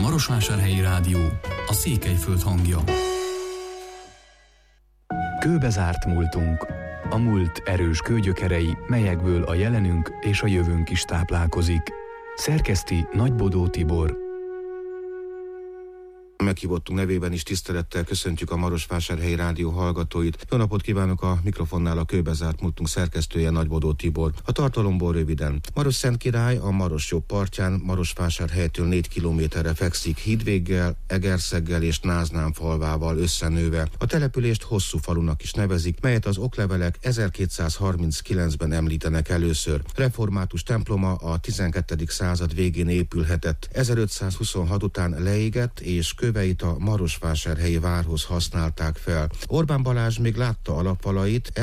Marosvásárhelyi Rádió, a Székelyföld hangja. Kőbe zárt múltunk. A múlt erős kőgyökerei, melyekből a jelenünk és a jövőnk is táplálkozik. Szerkeszti Nagybodó Tibor. Meghívottunk nevében is tisztelettel köszöntjük a Marosvásárhelyi Rádió hallgatóit. Jó napot kívánok, a mikrofonnál a Kőbe zárt múltunk szerkesztője Nagybodó Tibor. A tartalomból röviden. Marosszentkirály a Maros jobb partján, Marosvásárhelytől 4 kilométerre fekszik Hídvéggel, Egerszeggel és Náznán falvával összenőve. A települést Hosszú falunak is nevezik, melyet az oklevelek 1239-ben említenek először. Református temploma a 12. század végén épülhetett. 1526 után leégett, és köveit a marosvásárhelyi várhoz használták fel. Orbán Balázs még látta alapfalait,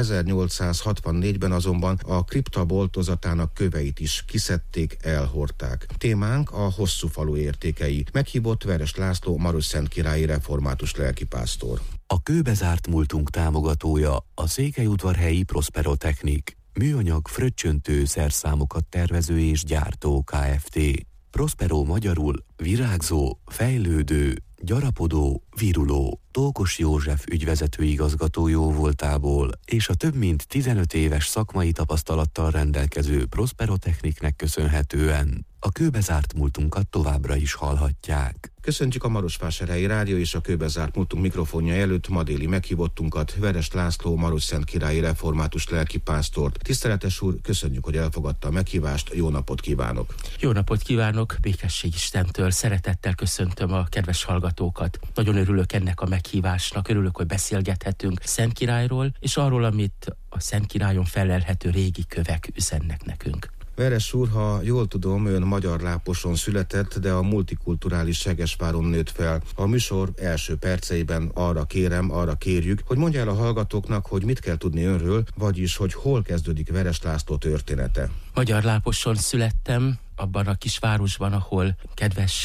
1864-ben azonban a kripta boltozatának köveit is kiszedték, elhordták. Témánk a Hosszú falu értékei. Meghívott Veres László marosszentkirályi református lelkipásztor. A Kőbe zárt múltunk támogatója a Székelyudvarhelyi Prosperotechnik, műanyag fröccsöntő szerszámokat tervező és gyártó Kft. Prospero magyarul virágzó, fejlődő, gyarapodó, viruló. Tókos József ügyvezető igazgató jóvoltából és a több mint 15 éves szakmai tapasztalattal rendelkező Prosperotechniknek köszönhetően a Kőbe zárt múltunkat továbbra is hallhatják. Köszöntjük a Marosvásárhelyi Rádió és a Kőbe zárt múltunk mikrofonja előtt ma déli meghívottunkat, Veres László marosszentkirály református lelkipásztort. Tiszteletes úr, köszönjük, hogy elfogadta a meghívást, jó napot kívánok! Jó napot kívánok, békesség Istentől, szeretettel köszöntöm a kedves hallgatókat. Nagyon örülök ennek a meghívásnak, örülök, hogy beszélgethetünk Szentkirályról, és arról, amit a Szentkirályon felelhető régi kövek üzennek nekünk. Veres úr, ha jól tudom, ön Magyarláposon született, de a multikulturális Segesváron nőtt fel. A műsor első perceiben arra kérjük, hogy mondja el a hallgatóknak, hogy mit kell tudni önről, vagyis, hogy hol kezdődik Veres László története. Magyarláposon születtem, abban a kisvárosban, ahol kedvenc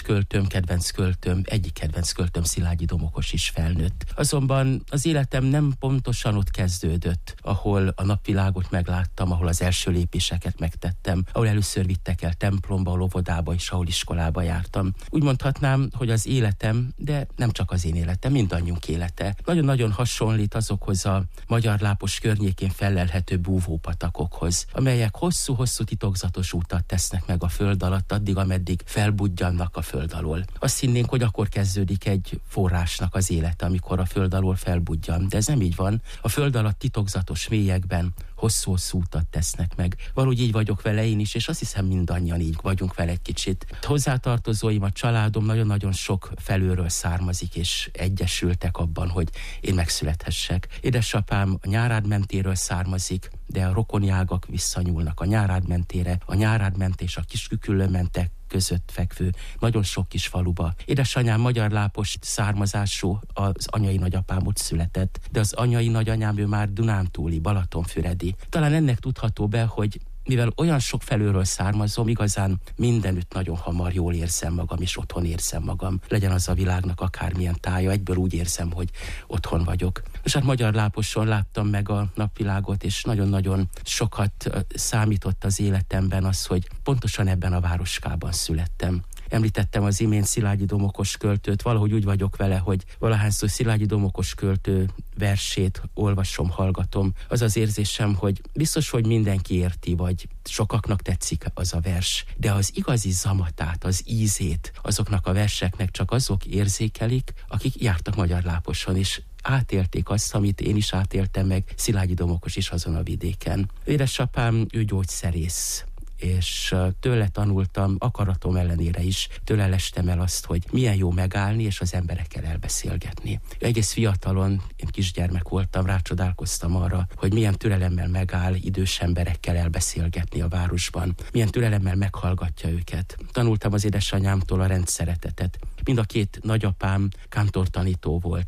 költőm, egyik kedvenc költőm Szilágyi Domokos is felnőtt. Azonban az életem nem pontosan ott kezdődött, ahol a napvilágot megláttam, ahol az első lépéseket megtettem, ahol először vittek el templomba, óvodába és ahol iskolába jártam. Úgy mondhatnám, hogy az életem, de nem csak az én életem, mindannyiunk élete nagyon-nagyon hasonlít azokhoz a Magyarlápos környékén fellelhető búvópatakokhoz, amelyek hosszú-hosszú titokzatos útat tesznek meg a föld alatt, addig, ameddig felbudjannak a föld alól. Azt hinnénk, hogy akkor kezdődik egy forrásnak az élete, amikor a föld alól felbudjan, de ez nem így van. A föld alatt titokzatos mélyekben hosszú-hosszú utat tesznek meg. Valahogy így vagyok vele én is, és azt hiszem mindannyian így vagyunk vele egy kicsit. Hozzátartozóim, a családom nagyon-nagyon sok felőről származik, és egyesültek abban, hogy én megszülethessek. Édesapám a Nyárád mentéről származik, de a rokoni ágak visszanyúlnak a Nyárád mentére, a Nyárád ment és a Kisküküllő-mentek között fekvő nagyon sok kis faluba. Édesanyám magyarlápos származású, az anyai nagyapám ott született, de az anyai nagyanyám ő már dunántúli, balatonfüredi. Talán ennek tudható be, hogy mivel olyan sok felőről származom, igazán mindenütt nagyon hamar jól érzem magam, és otthon érzem magam. Legyen az a világnak akármilyen tája, egyből úgy érzem, hogy otthon vagyok. És hát Magyarláposon láttam meg a napvilágot, és nagyon-nagyon sokat számított az életemben az, hogy pontosan ebben a városkában születtem. Említettem az imént Szilágyi Domokos költőt, valahogy úgy vagyok vele, hogy valahányszor Szilágyi Domokos költő versét olvasom, hallgatom. Az az érzésem, hogy biztos, hogy mindenki érti, vagy sokaknak tetszik az a vers, de az igazi zamatát, az ízét azoknak a verseknek csak azok érzékelik, akik jártak Magyarláposon, és átélték azt, amit én is átéltem meg, Szilágyi Domokos is azon a vidéken. Édesapám, ő gyógyszerész, és tőle tanultam, akaratom ellenére is, tőle lestem el azt, hogy milyen jó megállni, és az emberekkel elbeszélgetni. Egész fiatalon, én kisgyermek voltam, rácsodálkoztam arra, hogy milyen türelemmel megáll idős emberekkel elbeszélgetni a városban, milyen türelemmel meghallgatja őket. Tanultam az édesanyámtól a rendszeretetet. Mind a két nagyapám kántortanító volt.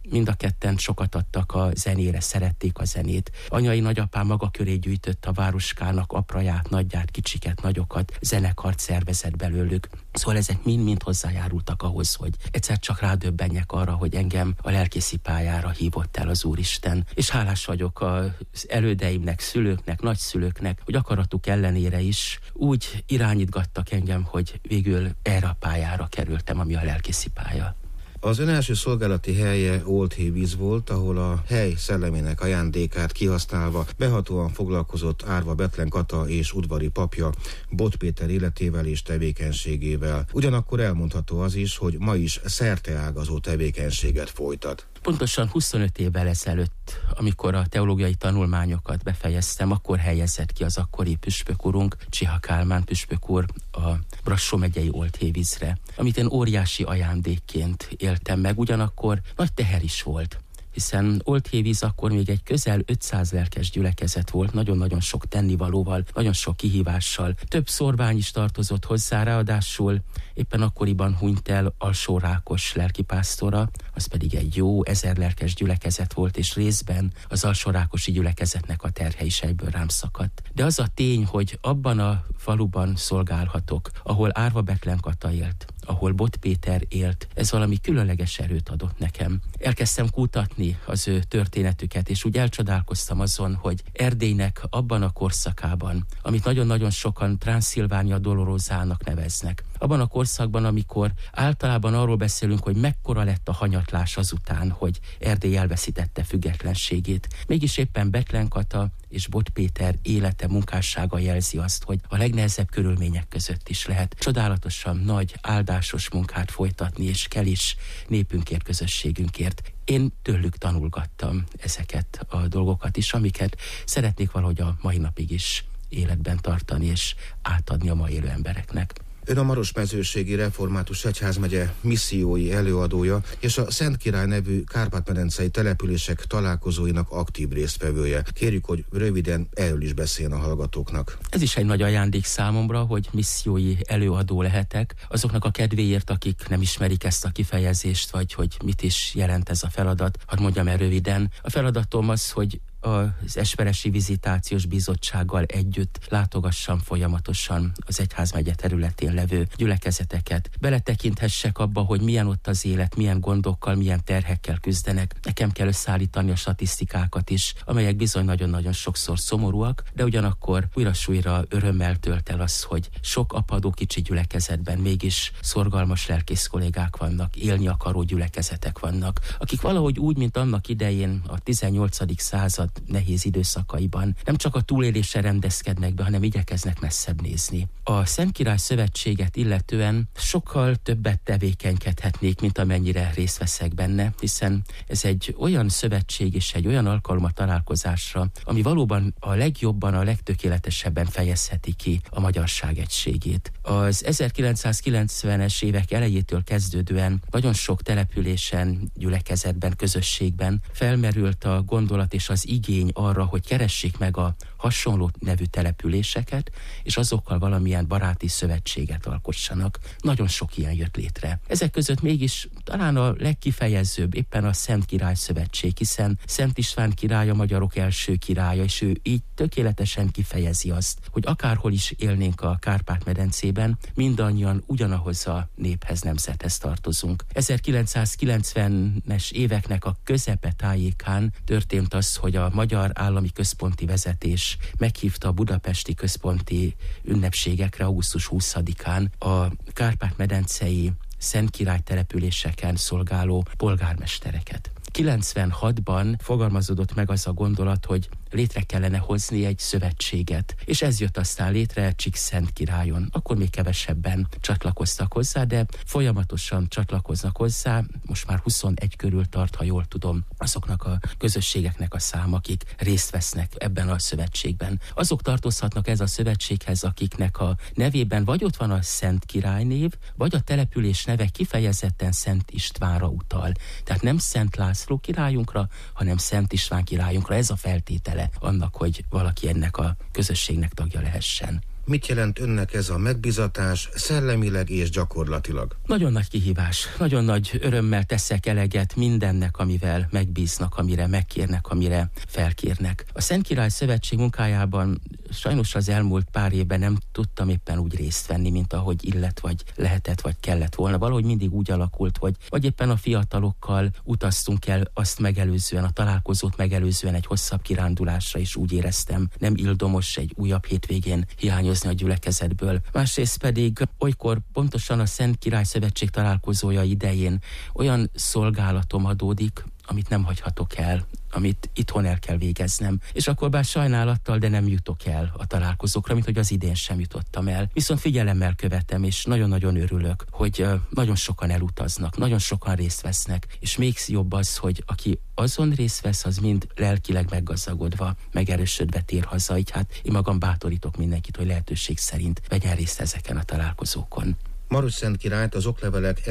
mind a ketten sokat adtak a zenére, szerették a zenét. Anyai nagyapám maga köré gyűjtött a városkának apraját, nagyját, kicsiket, nagyokat, zenekart szervezett belőlük. Szóval ezek mind-mind hozzájárultak ahhoz, hogy egyszer csak rádöbbenjek arra, hogy engem a lelkészi pályára hívott el az Úristen. És hálás vagyok az elődeimnek, szülőknek, nagyszülőknek, hogy akaratuk ellenére is úgy irányítgattak engem, hogy végül erre a pályára kerültem, ami a lelkészi pálya. Az ön első szolgálati helye Oldhévíz volt, ahol a hely szellemének ajándékát kihasználva behatóan foglalkozott Árva Bethlen Kata és udvari papja Bot Péter életével és tevékenységével. Ugyanakkor elmondható az is, hogy ma is szerteágazó tevékenységet folytat. Pontosan 25 évvel ezelőtt, amikor a teológiai tanulmányokat befejeztem, akkor helyezett ki az akkori püspök urunk, Csiha Kálmán püspök úr a Brassó megyei Oldhévízre, amit én óriási ajándékként éltem meg, ugyanakkor nagy teher is volt. Hiszen Oldhévíz akkor még egy közel 500 lelkes gyülekezet volt, nagyon-nagyon sok tennivalóval, nagyon sok kihívással. Több szorvány is tartozott hozzá, ráadásul éppen akkoriban hunyt el Alsó Rákos lelkipásztora, az pedig egy jó 1000 lelkes gyülekezet volt, és részben az Alsó Rákosi gyülekezetnek a terhe is egyből rám szakadt. De az a tény, hogy abban a faluban szolgálhatok, ahol Árva Bethlen Kata élt, ahol Bot Péter élt, ez valami különleges erőt adott nekem. Elkezdtem kutatni az ő történetüket, és úgy elcsodálkoztam azon, hogy Erdélynek abban a korszakában, amit nagyon-nagyon sokan Transzilvánia Dolorozának neveznek, abban a korszakban, amikor általában arról beszélünk, hogy mekkora lett a hanyatlás azután, hogy Erdély elveszítette függetlenségét. Mégis éppen Bethlen Kata és Bot Péter élete, munkássága jelzi azt, hogy a legnehezebb körülmények között is lehet csodálatosan nagy, áldásos munkát folytatni, és kell is népünkért, közösségünkért. Én tőlük tanulgattam ezeket a dolgokat is, amiket szeretnék valahogy a mai napig is életben tartani, és átadni a mai élő embereknek. Ön a Marosmezőségi Református Egyházmegye missziói előadója, és a Szent Király nevű kárpát-medencei települések találkozóinak aktív résztvevője. Kérjük, hogy röviden erről is beszéljen a hallgatóknak. Ez is egy nagy ajándék számomra, hogy missziói előadó lehetek. Azoknak a kedvéért, akik nem ismerik ezt a kifejezést, vagy hogy mit is jelent ez a feladat, hadd mondjam el röviden. A feladatom az, hogy az Esperesi Vizitációs Bizottsággal együtt látogassam folyamatosan az egyházmegye területén levő gyülekezeteket. Beletekinthessek abba, hogy milyen ott az élet, milyen gondokkal, milyen terhekkel küzdenek. Nekem kell összeállítani a statisztikákat is, amelyek bizony nagyon-nagyon sokszor szomorúak, de ugyanakkor újra-súlyra örömmel tölt el az, hogy sok apadó kicsi gyülekezetben mégis szorgalmas lelkész kollégák vannak, élni akaró gyülekezetek vannak, akik valahogy úgy, mint annak idején a 18. század nehéz időszakaiban nem csak a túlélésre rendezkednek be, hanem igyekeznek messzebb nézni. A Szent Király Szövetséget illetően sokkal többet tevékenykedhetnék, mint amennyire részt veszek benne, hiszen ez egy olyan szövetség és egy olyan alkalom a találkozásra, ami valóban a legjobban, a legtökéletesebben fejezheti ki a magyarság egységét. Az 1990-es évek elejétől kezdődően nagyon sok településen, gyülekezetben, közösségben felmerült a gondolat és az igény arra, hogy keressék meg a hasonló nevű településeket, és azokkal valamilyen baráti szövetséget alkossanak. Nagyon sok ilyen jött létre. Ezek között mégis talán a legkifejezőbb éppen a Szent Király Szövetség, hiszen Szent István király a magyarok első királya, és ő így tökéletesen kifejezi azt, hogy akárhol is élnénk a Kárpát-medencében, mindannyian ugyanahoz a néphez, nemzethez tartozunk. 1990-es éveknek a közepe tájékán történt az, hogy a Magyar Állami Központi Vezetés meghívta a budapesti központi ünnepségekre augusztus 20-án a Kárpát-medencei Szent Király településeken szolgáló polgármestereket. 96-ban fogalmazódott meg az a gondolat, hogy létre kellene hozni egy szövetséget, és ez jött aztán létre Csíkszentkirályon. Akkor még kevesebben csatlakoztak hozzá, de folyamatosan csatlakoznak hozzá, most már 21 körül tart, ha jól tudom, azoknak a közösségeknek a szám, akik részt vesznek ebben a szövetségben. Azok tartozhatnak ez a szövetséghez, akiknek a nevében vagy ott van a Szent Király név, vagy a település neve kifejezetten Szent Istvánra utal. Tehát nem Szent László királyunkra, hanem Szent István királyunkra. Ez a feltétele annak, hogy valaki ennek a közösségnek tagja lehessen. Mit jelent önnek ez a megbízatás szellemileg és gyakorlatilag? Nagyon nagy kihívás, nagyon nagy örömmel teszek eleget mindennek, amivel megbíznak, amire megkérnek, amire felkérnek. A Szentkirály Szövetség munkájában sajnos az elmúlt pár évben nem tudtam éppen úgy részt venni, mint ahogy illet, vagy lehetett, vagy kellett volna. Valahogy mindig úgy alakult, vagy éppen a fiatalokkal utaztunk el azt megelőzően, a találkozót megelőzően egy hosszabb kirándulásra, és úgy éreztem, nem ildomos egy újabb hétvégén hiányozni a gyülekezetből. Másrészt pedig olykor pontosan a Szentkirály Szövetség találkozója idején olyan szolgálatom adódik, amit nem hagyhatok el, amit itthon el kell végeznem. És akkor bár sajnálattal, de nem jutok el a találkozókra, mint hogy az idén sem jutottam el. Viszont figyelemmel követem, és nagyon-nagyon örülök, hogy nagyon sokan elutaznak, nagyon sokan részt vesznek, és még jobb az, hogy aki azon részt vesz, az mind lelkileg meggazdagodva, megerősödve tér haza. Így hát én magam bátorítok mindenkit, hogy lehetőség szerint vegyen részt ezeken a találkozókon. Marosszentkirályt az oklevelek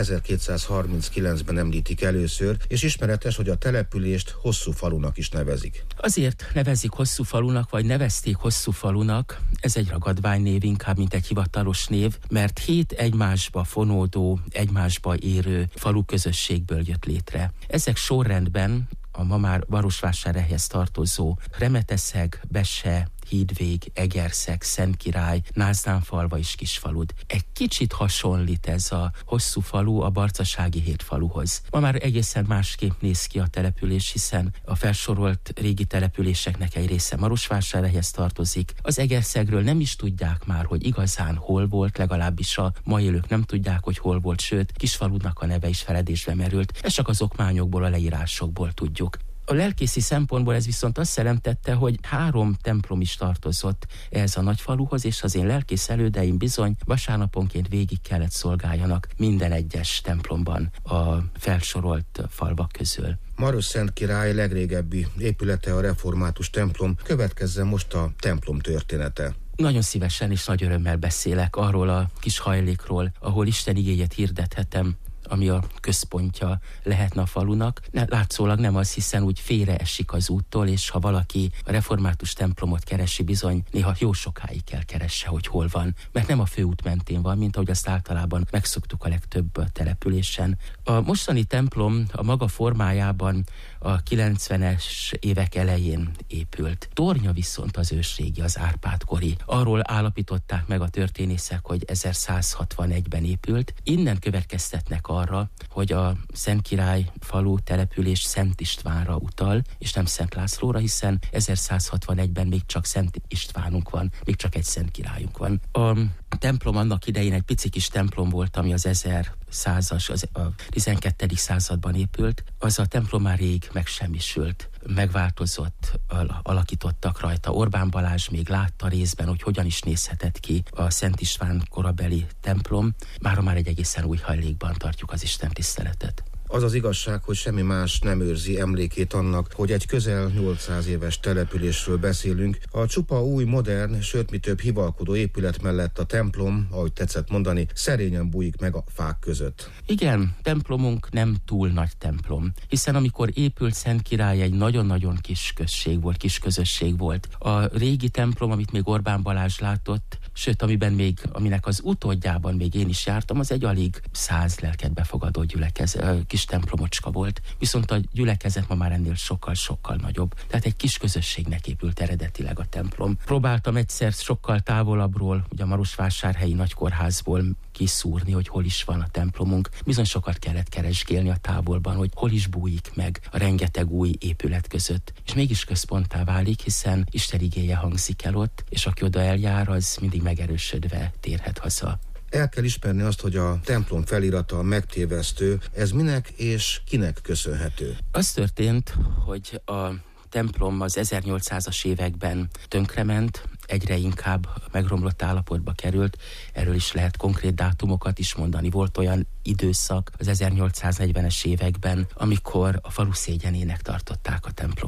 1239-ben említik először, és ismeretes, hogy a települést Hosszú falunak is nevezik. Azért nevezik Hosszú falunak, vagy nevezték Hosszú falunak, ez egy ragadványnév inkább, mint egy hivatalos név, mert 7 egymásba fonódó, egymásba érő faluközösségből jött létre. Ezek sorrendben a ma már Marosvásárhelyhez tartozó Remeteszeg, Besse, Hídvég, Egerszeg, Szentkirály, Názdánfalva és Kisfalud. Egy kicsit hasonlít ez a Hosszú falu a barcasági 7 faluhoz. Ma már egészen másképp néz ki a település, hiszen a felsorolt régi településeknek egy része Marosvásárhelyhez tartozik. Az Egerszegről nem is tudják már, hogy igazán hol volt, legalábbis a mai élők nem tudják, hogy hol volt, sőt, Kisfaludnak a neve is feledésbe merült. Ez csak az okmányokból, a leírásokból tudjuk. A lelkészi szempontból ez viszont azt jelentette, hogy 3 templom is tartozott ehhez a nagyfaluhoz, és az én lelkész elődeim bizony vasárnaponként végig kellett szolgáljanak minden egyes templomban a felsorolt falvak közül. Marosszentkirály legrégebbi épülete a református templom. Következzen most a templom története. Nagyon szívesen és nagy örömmel beszélek arról a kis hajlékról, ahol Isten igéjét hirdethetem, ami a központja lehetne a falunak. Látszólag nem az, hiszen úgy félreesik az úttól, és ha valaki a református templomot keresi, bizony néha jó sokáig kell keresse, hogy hol van, mert nem a főút mentén van, mint ahogy azt általában megszoktuk a legtöbb településen. A mostani templom a maga formájában a 90-es évek elején épült. Tornya viszont az ősrégi, az Árpád-kori. Arról állapították meg a történészek, hogy 1161-ben épült. Innen következtetnek arra, hogy a Szentkirály falu település Szent Istvánra utal, és nem Szent Lászlóra, hiszen 1161-ben még csak Szent Istvánunk van, még csak egy Szent Királyunk van. A templom annak idején egy pici kis templom volt, ami az 1100-as, a 12. században épült. Az a templom már rég megsemmisült, megváltozott, alakítottak rajta. Orbán Balázs még látta részben, hogy hogyan is nézhetett ki a Szent István korabeli templom. Mára már egy egészen új hajlékban tartjuk az Isten tiszteletet. Az az igazság, hogy semmi más nem őrzi emlékét annak, hogy egy közel 800 éves településről beszélünk. A csupa új, modern, sőt mi több hivalkodó épület mellett a templom, ahogy tetszett mondani, szerényen bújik meg a fák között. Igen, templomunk nem túl nagy templom, hiszen amikor épült Szentkirály, egy nagyon-nagyon kis község volt, kis közösség volt. A régi templom, amit még Orbán Balázs látott, sőt, aminek az utódjában még én is jártam, az egy alig 100 lelket befogadó kis templomocska volt, viszont a gyülekezet ma már ennél sokkal-sokkal nagyobb. Tehát egy kis közösségnek épült eredetileg a templom. Próbáltam egyszer sokkal távolabbról, ugye a Marosvásárhelyi nagykórházból kiszúrni, hogy hol is van a templomunk. Bizony sokat kellett keresgélni a távolban, hogy hol is bújik meg a rengeteg új épület között. És mégis központtá válik, hiszen Isten igéje hangzik el ott, és aki oda eljár, az mindig megerősödve térhet haza. El kell ismerni azt, hogy a templom felirata megtévesztő. Ez minek és kinek köszönhető? Az történt, hogy a templom az 1800-as években tönkrement, egyre inkább megromlott állapotba került. Erről is lehet konkrét dátumokat is mondani. Volt olyan időszak az 1840-es években, amikor a falu szégyenének tartották a templomot.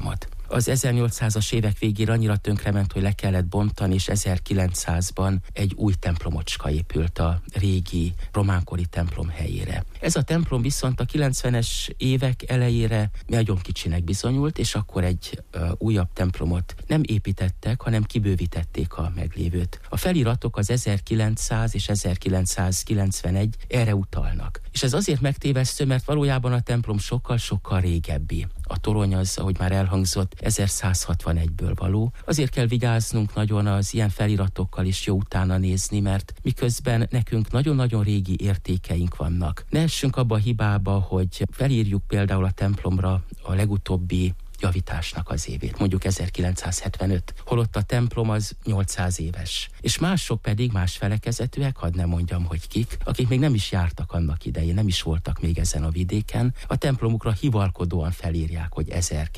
Az 1800-as évek végére annyira tönkrement, hogy le kellett bontani, és 1900-ban egy új templomocska épült a régi románkori templom helyére. Ez a templom viszont a 90-es évek elejére nagyon kicsinek bizonyult, és akkor egy újabb templomot nem építettek, hanem kibővítették a meglévőt. A feliratok az 1900 és 1991 erre utalnak. És ez azért megtévesztő, mert valójában a templom sokkal-sokkal régebbi. A torony az, ahogy már elhangzott, 1161-ből való. Azért kell vigyáznunk nagyon az ilyen feliratokkal is jó utána nézni, mert miközben nekünk nagyon-nagyon régi értékeink vannak. Ne essünk abba a hibába, hogy felírjuk például a templomra a legutóbbi javításnak az évét, mondjuk 1975, holott a templom az 800 éves. És mások pedig, más felekezetűek, hadd ne mondjam, hogy kik, akik még nem is jártak annak idején, nem is voltak még ezen a vidéken, a templomukra hivalkodóan felírják, hogy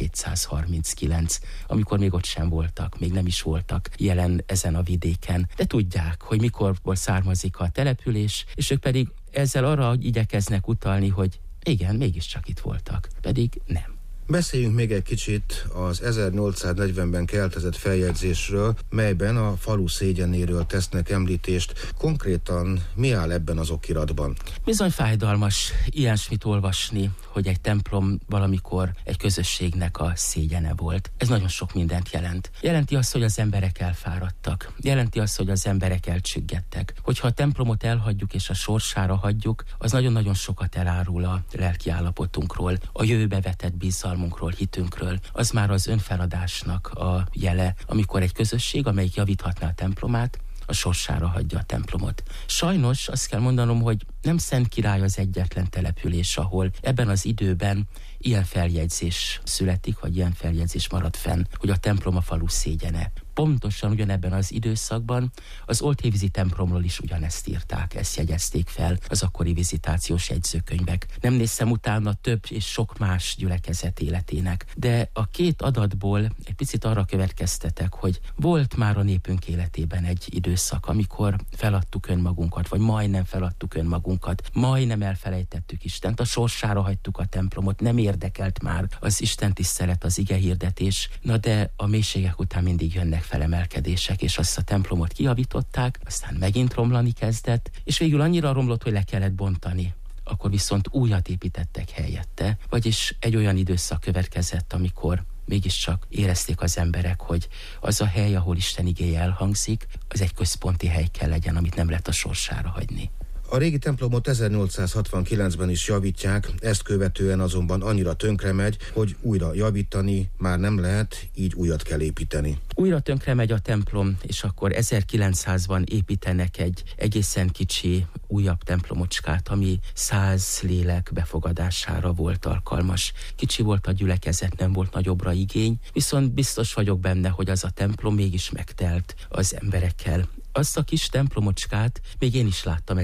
1239, amikor még ott sem voltak, még nem is voltak jelen ezen a vidéken. De tudják, hogy mikorból származik a település, és ők pedig ezzel arra igyekeznek utalni, hogy igen, mégiscsak itt voltak, pedig nem. Beszéljünk még egy kicsit az 1840-ben keltezett feljegyzésről, melyben a falu szégyenéről tesznek említést. Konkrétan mi áll ebben az okiratban? Bizony fájdalmas ilyesmit olvasni, hogy egy templom valamikor egy közösségnek a szégyene volt. Ez nagyon sok mindent jelent. Jelenti azt, hogy az emberek elfáradtak. Jelenti azt, hogy az emberek elcsüggedtek. Hogyha a templomot elhagyjuk és a sorsára hagyjuk, az nagyon-nagyon sokat elárul a lelki állapotunkról, a jövőbe vetett bizalmunkról, hitünkről. Az már az önfeladásnak a jele, amikor egy közösség, amelyik javíthatná a templomát, a sorsára hagyja a templomot. Sajnos azt kell mondanom, hogy nem Szentkirály az egyetlen település, ahol ebben az időben ilyen feljegyzés születik, vagy ilyen feljegyzés marad fenn, hogy a templom a falu szégyene. Pontosan ugyanebben az időszakban az Olthévízi templomról is ugyanezt írták, ezt jegyezték fel az akkori vizitációs jegyzőkönyvek. Nem néztem utána több és sok más gyülekezet életének, de a két adatból egy picit arra következtetek, hogy volt már a népünk életében egy időszak, amikor feladtuk önmagunkat, vagy majdnem feladtuk önmagunkat, majdnem elfelejtettük Istent, a sorsára hagytuk a templomot, nem érdekelt már az Isten tisztelet, az ige hirdetés, na de a mélységek után mindig jönnek felemelkedések, és azt a templomot kijavították, aztán megint romlani kezdett, és végül annyira romlott, hogy le kellett bontani. Akkor viszont újat építettek helyette, vagyis egy olyan időszak következett, amikor mégiscsak érezték az emberek, hogy az a hely, ahol Isten igéje elhangzik, az egy központi hely kell legyen, amit nem lehet a sorsára hagyni. A régi templomot 1869-ben is javítják, ezt követően azonban annyira tönkre megy, hogy újra javítani már nem lehet, így újat kell építeni. Újra tönkre megy a templom, és akkor 1900-ban építenek egy egészen kicsi, újabb templomocskát, ami 100 lélek befogadására volt alkalmas. Kicsi volt a gyülekezet, nem volt nagyobbra igény, viszont biztos vagyok benne, hogy az a templom mégis megtelt az emberekkel. Azt a kis templomocskát még én is láttam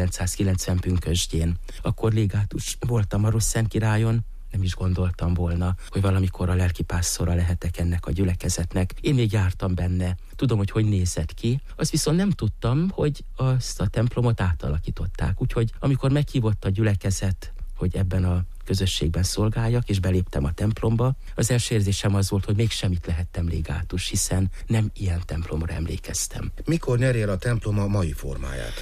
1990 pünkösdjén. Akkor légátus voltam Marosszentkirályon, nem is gondoltam volna, hogy valamikor a lelkipásztora lehetek ennek a gyülekezetnek. Én még jártam benne, tudom, hogy nézett ki, azt viszont nem tudtam, hogy azt a templomot átalakították. Úgyhogy amikor meghívott a gyülekezet, hogy ebben a közösségben szolgáljak, és beléptem a templomba, az első érzésem az volt, hogy mégsem itt lehettem légátus, hiszen nem ilyen templomra emlékeztem. Mikor nyeri el a templom a mai formáját?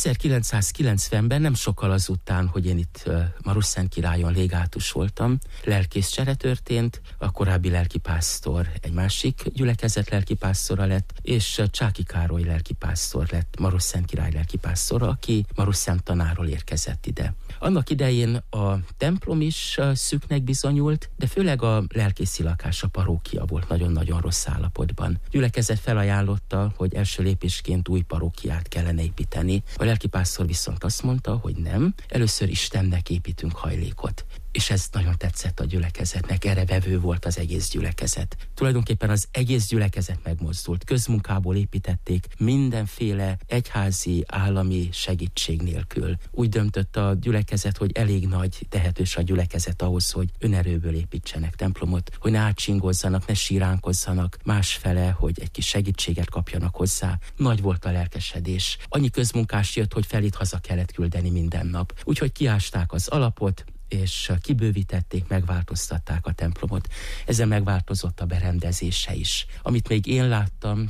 1990-ben, nem sokkal azután, hogy én itt Marosszentkirályon légátus voltam, lelkészcsere történt, a korábbi lelkipásztor egy másik gyülekezet lelkipásztora lett, és Csáky Károly lelkipásztor lett, Marosszentkirály lelkipásztora, aki Marosszentanáról érkezett ide. Annak idején a templom is szűknek bizonyult, de főleg a lelkészi lakás, a parókia volt nagyon-nagyon rossz állapotban. Gyülekezet felajánlotta, hogy első lépésként új parókiát kellene építeni. A lelkipásztor viszont azt mondta, hogy nem, először Istennek építünk hajlékot. És ez nagyon tetszett a gyülekezetnek, erre vevő volt az egész gyülekezet. Tulajdonképpen az egész gyülekezet megmozdult, közmunkából építették, mindenféle egyházi, állami segítség nélkül. Úgy döntött a gyülekezet, hogy elég nagy, tehetős a gyülekezet ahhoz, hogy önerőből építsenek templomot, hogy ne átsingozzanak, ne síránkozzanak másfele, hogy egy kis segítséget kapjanak hozzá. Nagy volt a lelkesedés. Annyi közmunkás jött, hogy felét haza kellett küldeni minden nap. Úgyhogy kiásták az alapot, és kibővítették, megváltoztatták a templomot. Ezzel megváltozott a berendezése is. Amit még én láttam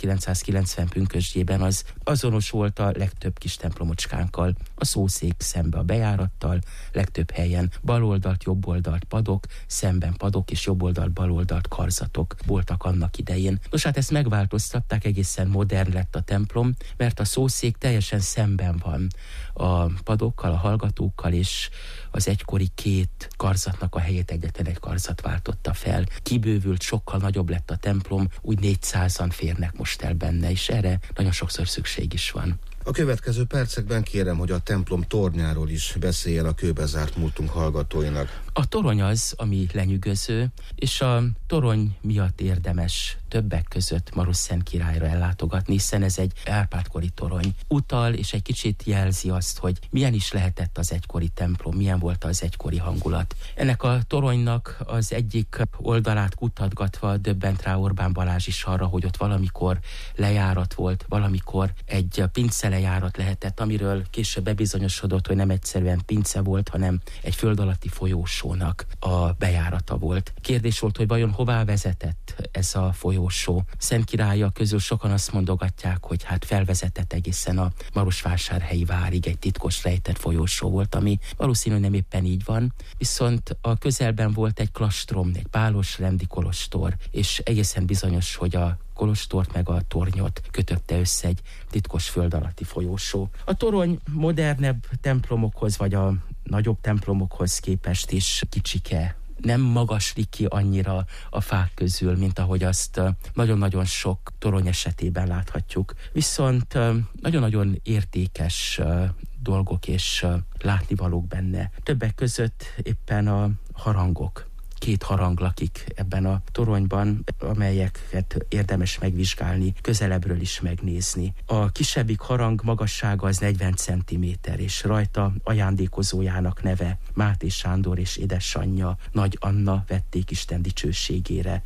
1990 pünkösdjében, az azonos volt a legtöbb kis templomocskánkkal, a szószék szembe a bejárattal, legtöbb helyen baloldalt, jobboldalt padok, szemben padok és jobboldalt, baloldalt karzatok voltak annak idején. Nos, hát ezt megváltoztatták, egészen modern lett a templom, mert a szószék teljesen szemben van a padokkal, a hallgatókkal, és az egykori két karzatnak a helyét egyetlen egy karzat váltotta fel. Kibővült, sokkal nagyobb lett a templom, úgy 400-an férnek most el benne, és erre nagyon sokszor szükség is van. A következő percekben kérem, hogy a templom tornyáról is beszéljen a kőbezárt múltunk hallgatóinak. A torony az, ami lenyűgöző, és a torony miatt érdemes többek között Marosszent királyra ellátogatni, hiszen ez egy Árpád-kori torony. Utal és egy kicsit jelzi azt, hogy milyen is lehetett az egykori templom, milyen volt az egykori hangulat. Ennek a toronynak az egyik oldalát kutatgatva döbbent rá Orbán Balázs is arra, hogy ott valamikor lejárat volt, valamikor egy pince lejárat lehetett, amiről később bebizonyosodott, hogy nem egyszerűen pince volt, hanem egy föld alatti folyósónak a bejárata volt. Kérdés volt, hogy vajon hová vezetett ez a folyósó. Szent Királya közül sokan azt mondogatják, hogy hát felvezetett egészen a Marosvásárhelyi várig, egy titkos rejtett folyósó volt, ami valószínűleg nem éppen így van, viszont a közelben volt egy klastrom, egy pálos rendi kolostor, és egészen bizonyos, hogy a kolostort meg a tornyot kötötte össze egy titkos föld alatti folyósó. A torony modernebb templomokhoz, vagy a nagyobb templomokhoz képest is kicsike, nem magaslik ki annyira a fák közül, mint ahogy azt nagyon-nagyon sok torony esetében láthatjuk. Viszont nagyon-nagyon értékes dolgok és látnivalók benne. Többek között éppen a harangok. 2 harang lakik ebben a toronyban, amelyeket érdemes megvizsgálni, közelebbről is megnézni. A kisebbik harang magassága az 40 cm, és rajta ajándékozójának neve Máté Sándor és édesanyja Nagy Anna vették Isten dicsőségére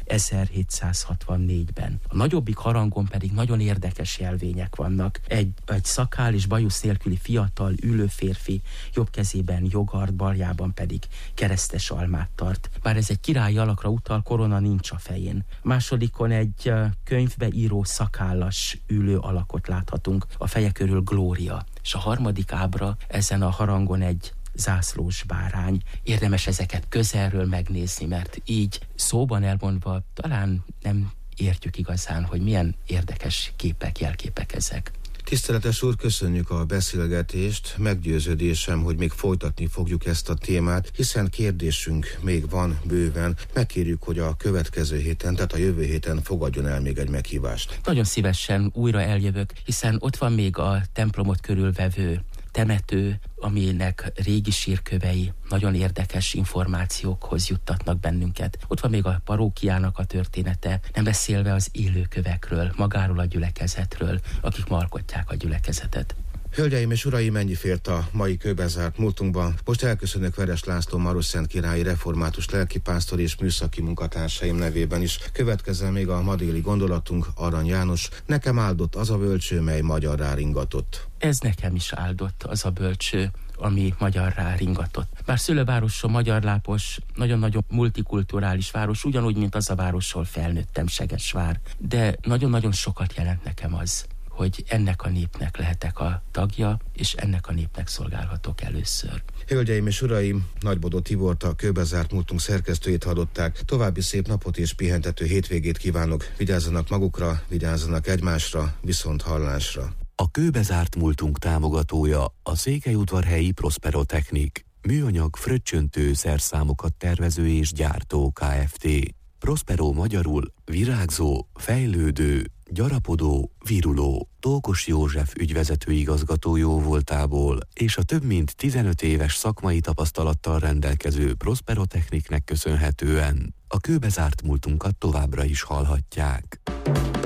1764-ben. A nagyobbik harangon pedig nagyon érdekes jelvények vannak. Egy szakál és bajusz nélküli fiatal, ülő férfi, jobb kezében jogart, baljában pedig keresztes almát tart. Bár ez egy királyi alakra utal, korona nincs a fején. Másodikon egy könyvbe író szakállas ülő alakot láthatunk, a feje körül Glória. És a harmadik ábra ezen a harangon egy zászlós bárány. Érdemes ezeket közelről megnézni, mert így szóban elmondva talán nem értjük igazán, hogy milyen érdekes képek, jelképek ezek. Tiszteletes úr, köszönjük a beszélgetést, meggyőződésem, hogy még folytatni fogjuk ezt a témát, hiszen kérdésünk még van bőven. Megkérjük, hogy a következő héten, tehát a jövő héten fogadjon el még egy meghívást. Nagyon szívesen újra eljövök, hiszen ott van még a templomot körülvevő temető, aminek régi sírkövei nagyon érdekes információkhoz juttatnak bennünket. Ott van még a parókiának a története, nem beszélve az élőkövekről, magáról a gyülekezetről, akik ma alkotják a gyülekezetet. Hölgyeim és uraim, ennyi fért a mai kőbezárt múltunkban. Most elköszönök Veres László Marosszent-királyi református lelkipásztor és műszaki munkatársaim nevében is. Következzen még a ma déli gondolatunk, Arany János. Nekem áldott az a bölcső, mely magyarrá ringatott. Ez nekem is áldott az a bölcső, ami magyarrá ringatott. Bár szülővárosom Magyarlápos, nagyon-nagyon multikulturális város, ugyanúgy, mint az a városról felnőttem, Segesvár. De nagyon-nagyon sokat jelent nekem az, hogy ennek a népnek lehetek a tagja, és ennek a népnek szolgálhatok először. Hölgyeim és uraim, Nagybodó Tibort, a kőbezárt múltunk szerkesztőjét hallották. További szép napot és pihentető hétvégét kívánok. Vigyázzanak magukra, vigyázzanak egymásra, viszont hallásra. A kőbezárt múltunk támogatója a Székelyudvarhelyi Prospero Technik, műanyag fröccsöntő szerszámokat tervező és gyártó Kft. Prospero magyarul virágzó, fejlődő, gyarapodó, viruló. Tókos József ügyvezető igazgató jóvoltából és a több mint 15 éves szakmai tapasztalattal rendelkező Prospero Techniknek köszönhetően a kőbezárt múltunkat továbbra is hallhatják.